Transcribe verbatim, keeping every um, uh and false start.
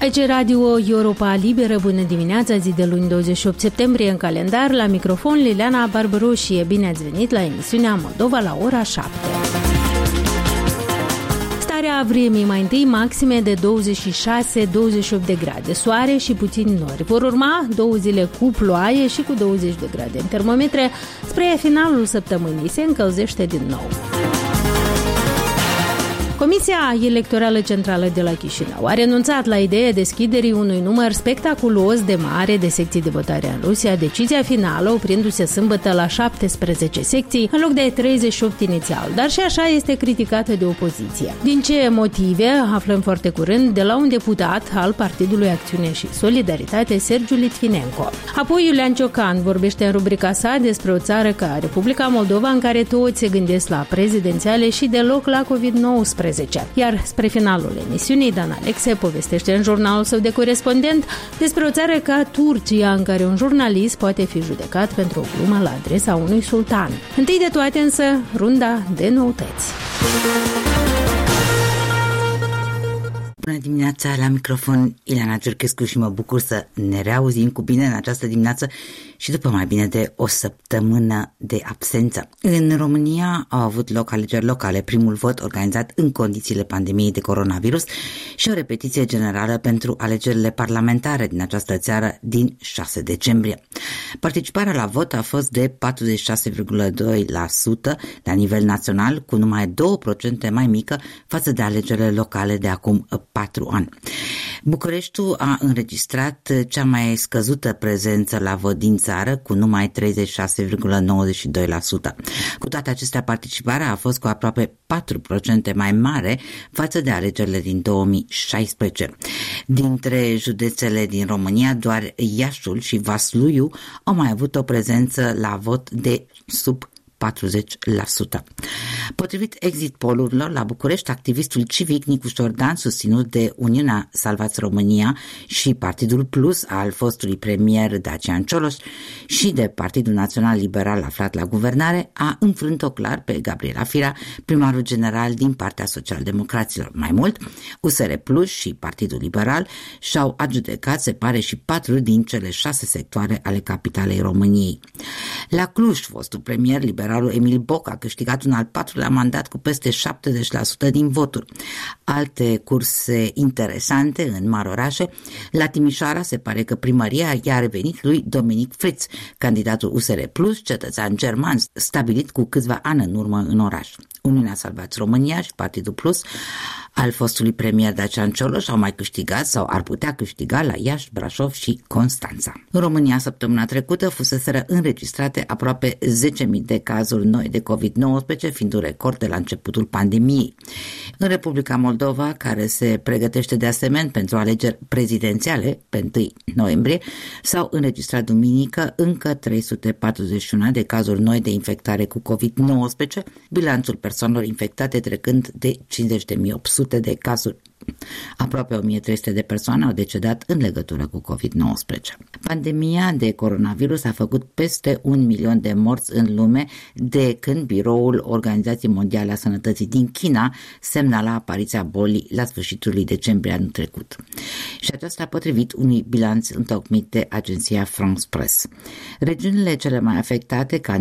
Aici Radio Europa Liberă, bună dimineața, zi de luni douăzeci și opt septembrie în calendar, la microfon Liliana Barbaroșie. Bine ați venit la emisiunea Moldova la ora șapte. Starea vremii, mai întâi maxime de douăzeci și șase douăzeci și opt de grade, soare și puțini nori. Vor urma două zile cu ploaie și cu douăzeci de grade în termometre. Spre finalul săptămânii se încălzește din nou. Comisia Electorală Centrală de la Chișinău a renunțat la ideea deschiderii unui număr spectaculos de mare de secții de votare în Rusia, decizia finală oprindu-se sâmbătă la șaptesprezece secții în loc de treizeci și opt inițial, dar și așa este criticată de opoziție. Din ce motive aflăm foarte curând de la un deputat al Partidului Acțiune și Solidaritate, Sergiu Litvinenko. Apoi Iulian Ciocan vorbește în rubrica sa despre o țară ca Republica Moldova în care toți se gândesc la prezidențiale și deloc la covid nouăsprezece. Iar spre finalul emisiunii, Dan Alexe povestește în jurnalul său de corespondent despre o țară ca Turcia, în care un jurnalist poate fi judecat pentru o glumă la adresa unui sultan. Întâi de toate însă, runda de noutăți. Bună dimineața, la microfon Ileana Ciurchescu și mă bucur să ne reauzim cu bine în această dimineață și după mai bine de o săptămână de absență. În România au avut loc alegeri locale, primul vot organizat în condițiile pandemiei de coronavirus și o repetiție generală pentru alegerile parlamentare din această țară din șase decembrie. Participarea la vot a fost de patruzeci și șase virgulă doi la sută la nivel național, cu numai două la sută mai mică față de alegerile locale de acum patru ani. Bucureștiul a înregistrat cea mai scăzută prezență la vot din țară, cu numai treizeci și șase virgulă nouăzeci și doi la sută. Cu toate acestea, participarea a fost cu aproape patru la sută mai mare față de alegerile din două mii șaisprezece. Dintre județele din România, doar Iașul și Vasluiu au mai avut o prezență la vot de sub patruzeci la sută. Potrivit exit pollurilor, la București, activistul civic Nicu Șordan, susținut de Uniunea Salvați România și Partidul Plus al fostului premier Dacian Cioloș și de Partidul Național Liberal aflat la guvernare, a înfrânt-o clar pe Gabriela Firea, primarul general din partea Social-Democraților. Mai mult, U S R Plus și Partidul Liberal și-au adjudecat, se pare, și patru din cele șase sectoare ale capitalei României. La Cluj, fostul premier liberal Emil Boc a câștigat un al patrulea mandat cu peste șaptezeci la sută din voturi. Alte curse interesante în mari orașe. La Timișoara se pare că primăria i-a revenit lui Dominic Fritz, candidatul U S R Plus, cetățean german, stabilit cu câțiva ani în urmă în oraș. Uniunea Salvați România și Partidul Plus al fostului premier Dacian Cioloș au mai câștigat sau ar putea câștiga la Iași, Brașov și Constanța. În România, săptămâna trecută, fuseseră înregistrate aproape zece mii de cazuri noi de covid nouăsprezece, fiind un record de la începutul pandemiei. În Republica Moldova, care se pregătește de asemenea pentru alegeri prezidențiale pe întâi noiembrie, s-au înregistrat duminică încă trei sute patruzeci și unu de cazuri noi de infectare cu covid nouăsprezece, bilanțul persoanelor infectate trecând de cincizeci de mii opt sute de cazuri. Aproape o mie trei sute de persoane au decedat în legătură cu covid nouăsprezece. Pandemia de coronavirus a făcut peste un milion de morți în lume de când Biroul Organizației Mondiale a Sănătății din China semnala apariția bolii la sfârșitul lui decembrie anul trecut. Și aceasta potrivit unui bilanț întocmit de agenția France Press. Regiunile cele mai afectate, ca